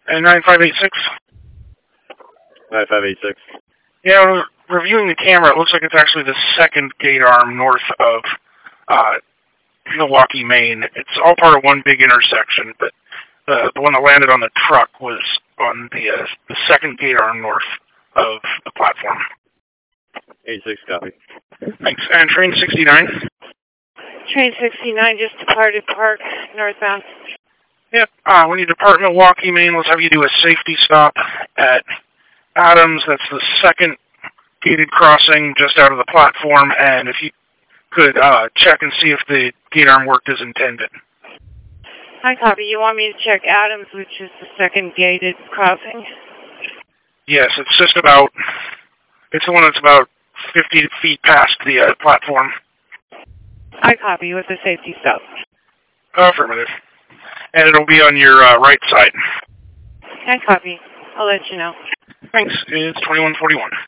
And 9586? 9586. Yeah, reviewing the camera, it looks like it's actually the second gate arm north of Milwaukee, Maine. It's all part of one big intersection, but the one that landed on the truck was on the second gate arm north of the platform. 86 copy. Thanks. And train 69? Train 69 just departed Park, northbound. Yep. When you depart Milwaukee, Maine, let's have you do a safety stop at Adams. That's the second gated crossing just out of the platform. And if you could check and see if the gate arm worked as intended. Hi, copy. You want me to check Adams, which is the second gated crossing? Yes, it's just about... It's the one that's about 50 feet past the platform. I copy with the safety stop. Affirmative. And it'll be on your right side. I copy. I'll let you know. Thanks. It's 2141.